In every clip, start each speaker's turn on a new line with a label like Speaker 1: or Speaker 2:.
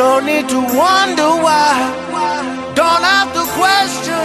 Speaker 1: No need to wonder why. Don't have to question.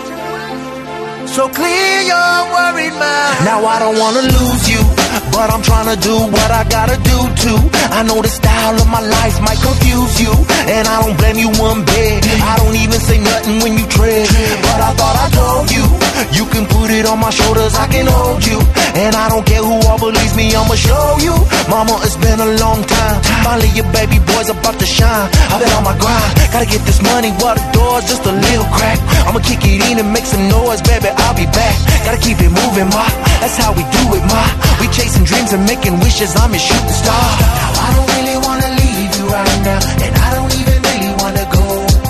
Speaker 1: So clear your worried mind. Now I don't wanna lose you, but I'm trying to do what I gotta do too. I know the style of my life might confuse you, and I don't blame you one bit. I don't even say nothing when you tread, but I thought I told you, you can put it on my shoulders, I can hold you. And I don't care who all believes me, I'ma show you. Mama, it's been a long time. Finally your baby boy's about to shine. I've been on my grind, gotta get this money while the door's just a little crack. I'ma kick it in and make some noise, baby, I'll be back. Gotta keep it moving, ma, that's how we do it, ma. We chasing dreams and making wishes, I'm a shooting star. Now I don't really wanna leave you right now, and I don't even really wanna go.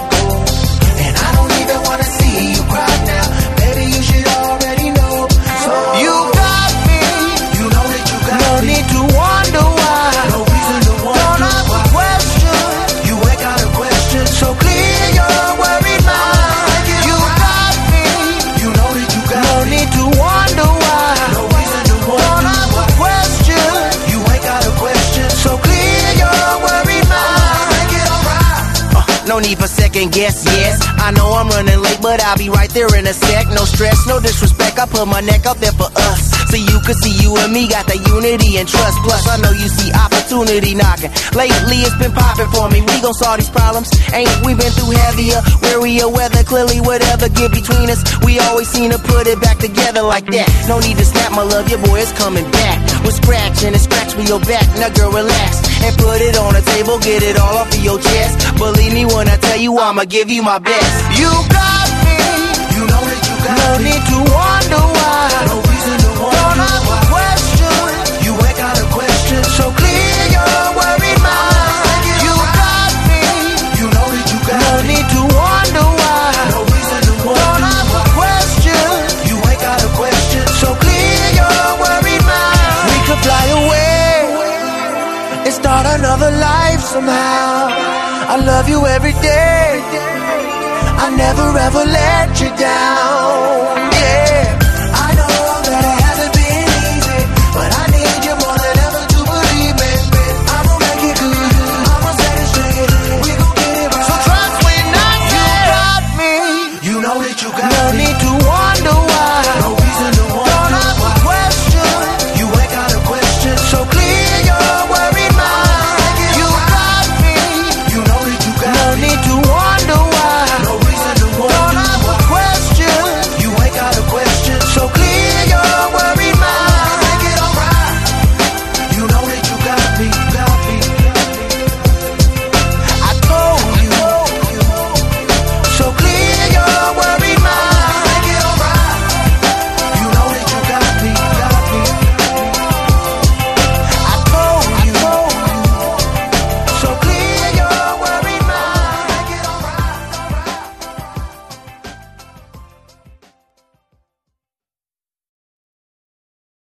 Speaker 1: And I don't even wanna see you cry now. Baby, you should already know. So you got me, you know that you got me. No need to wonder why. No reason to wonder. Don't have a question. You ain't got a question. So clear your worried mind. You got me, you know that you got me. No need to wonder why. No reason to wonder. Don't have a question. You ain't got a question. So clear your worried mind. Make it alright.
Speaker 2: No need for second guess, yes. I know I'm running late, but I'll be right there in a sec. No stress, no disrespect, I put my neck up there for us. So you can see you and me got that unity and trust. Plus I know you see opportunity knocking. Lately it's been popping for me, we gon' solve these problems. Ain't we been through heavier, wearier weather. Clearly whatever get between us, we always seem to put it back together like that. No need to snap, my love, your boy is coming back. We're scratching and scratch me your back. Now girl relax and put it on the table, get it all off of your chest. Believe me when I tell you I'ma give you my best.
Speaker 1: You got me, you know that you got
Speaker 2: no
Speaker 1: me.
Speaker 2: need to wonder why.
Speaker 1: No reason to wonder.
Speaker 2: Don't have a question.
Speaker 1: You ain't got a question. So clear your worried mind. You got me, you know that you got
Speaker 2: no
Speaker 1: me.
Speaker 2: need to wonder why.
Speaker 1: No reason to wonder.
Speaker 2: Don't have a question.
Speaker 1: You ain't got a question. So clear your worried mind.
Speaker 2: We could fly away
Speaker 1: and start another life somehow. I love you every day. I never ever let you down.